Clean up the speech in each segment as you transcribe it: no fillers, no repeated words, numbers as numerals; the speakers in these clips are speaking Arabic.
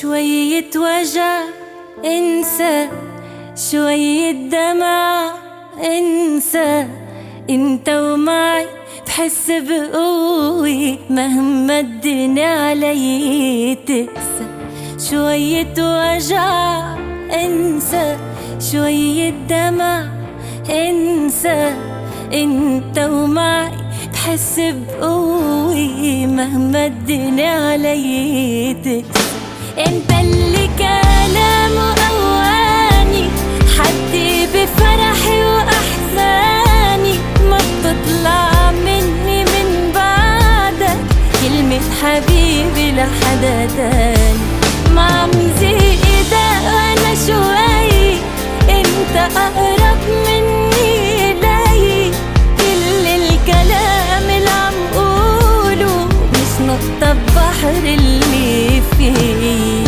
شوية وجع انسى، شوية دمع انسى، انت ومعي بحس بقوة مهما الدنيا علي تقسى. شوية وجع انسى، شوية دمع انسى، انت ومعي بحس بقوة مهما الدنيا علي تقسى. انت اللي كلامه قواني، حدي بفرحي واحزاني، ما بتطلع مني من بعدك كلمة حبيبي لحدا تاني. ما عم زيد انا شوي، انت اقرب مني لي، كل الكلام اللي عم قوله مش نقطة بحر اللي فيه.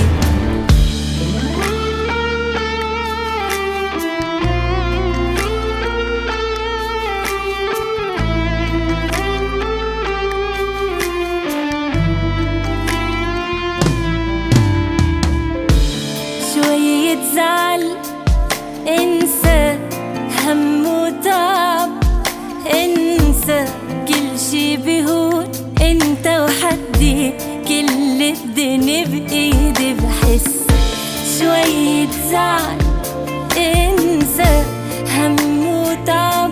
شوية زعل انسى، هم وتعب انسى، كل شي بهون انت وحدي، كل الدنيا بايدي بحس. شوية زعل انسى، هم وتعب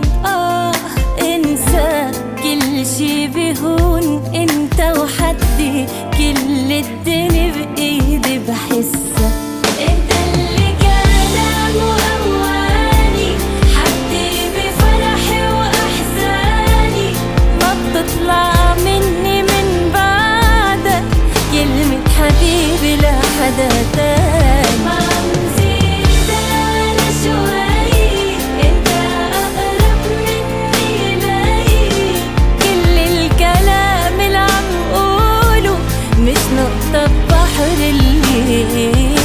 انسى، كل شي بهون انت وحدي، كل الدنيا بايدي بحسها. انت اللي كلامه قواني، حدي بفرحي واحزاني، ما بتطلع مني من بعدك كلمة حبيبي لحدا تاني. ما عم زيد انا شوي، انت اقرب مني لي، كل الكلام اللي عم قوله مش نقطة بحر اللي فيه.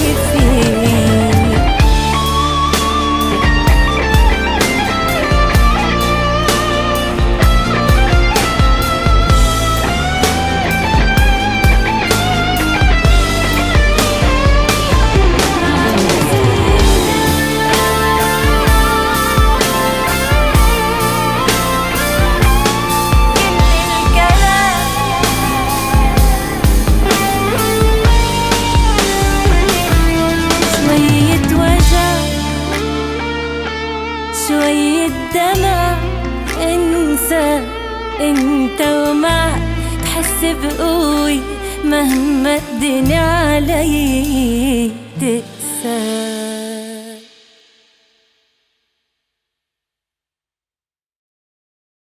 شوية دمع انسى، انت ومعي بحس بقوي مهما الدنيا علي تقسى.